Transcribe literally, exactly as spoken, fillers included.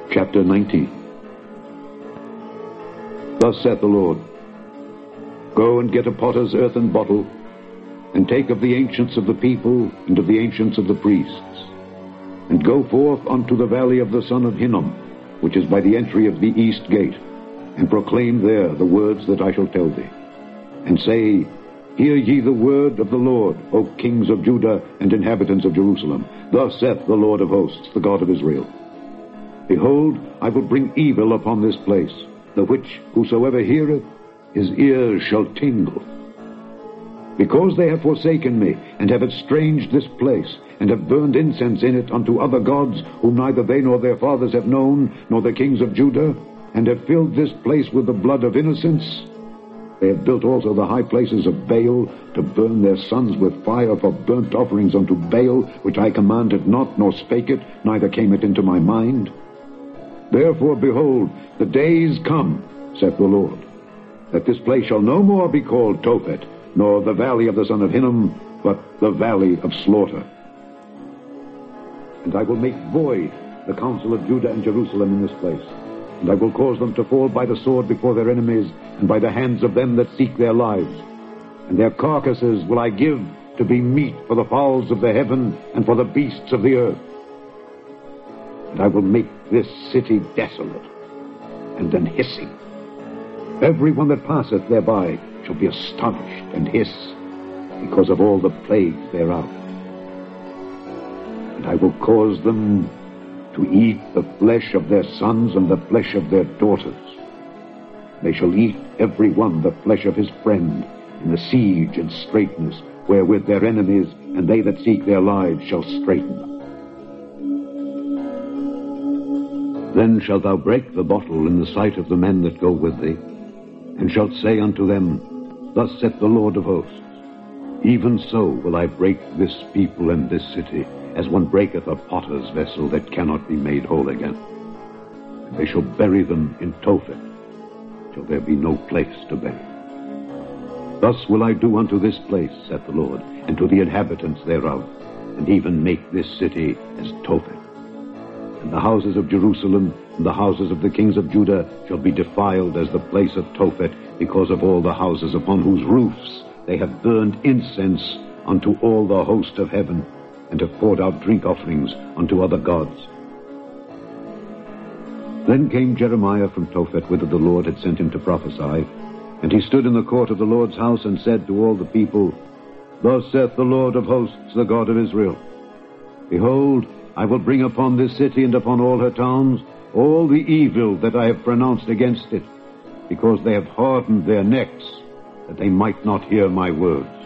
Chapter nineteen. Thus saith the Lord, Go and get a potter's earthen bottle, and take of the ancients of the people, and of the ancients of the priests, and go forth unto the valley of the son of Hinnom, which is by the entry of the east gate, and proclaim there the words that I shall tell thee. And say, Hear ye the word of the Lord, O kings of Judah and inhabitants of Jerusalem. Thus saith the Lord of hosts, the God of Israel. Behold, I will bring evil upon this place, the which whosoever heareth, his ears shall tingle. Because they have forsaken me, and have estranged this place, and have burned incense in it unto other gods, whom neither they nor their fathers have known, nor the kings of Judah, and have filled this place with the blood of innocents, they have built also the high places of Baal, to burn their sons with fire for burnt offerings unto Baal, which I commanded not, nor spake it, neither came it into my mind. Therefore, behold, the days come, saith the Lord, that this place shall no more be called Tophet, nor the valley of the son of Hinnom, but the valley of slaughter. And I will make void the counsel of Judah and Jerusalem in this place, and I will cause them to fall by the sword before their enemies, and by the hands of them that seek their lives. And their carcasses will I give to be meat for the fowls of the heaven, and for the beasts of the earth. And I will make this city desolate, and an hissing. Every one that passeth thereby shall be astonished and hiss, because of all the plagues thereof. And I will cause them to eat the flesh of their sons and the flesh of their daughters. They shall eat every one the flesh of his friend in the siege and straitness, wherewith their enemies and they that seek their lives shall straiten them. Then shalt thou break the bottle in the sight of the men that go with thee, and shalt say unto them, Thus saith the Lord of hosts, Even so will I break this people and this city, as one breaketh a potter's vessel that cannot be made whole again. And they shall bury them in Tophet, till there be no place to bury. Thus will I do unto this place, saith the Lord, and to the inhabitants thereof, and even make this city as Tophet. And the houses of Jerusalem and the houses of the kings of Judah shall be defiled as the place of Tophet, because of all the houses upon whose roofs they have burned incense unto all the host of heaven, and have poured out drink offerings unto other gods. Then came Jeremiah from Tophet, whither the Lord had sent him to prophesy, and he stood in the court of the Lord's house, and said to all the people, Thus saith the Lord of hosts, the God of Israel, Behold, I will bring upon this city and upon all her towns all the evil that I have pronounced against it, because they have hardened their necks, that they might not hear my words.